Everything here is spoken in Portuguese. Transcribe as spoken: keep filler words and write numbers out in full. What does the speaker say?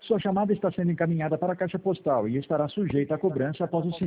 Sua chamada está sendo encaminhada para a caixa postal e estará sujeita a cobrança após o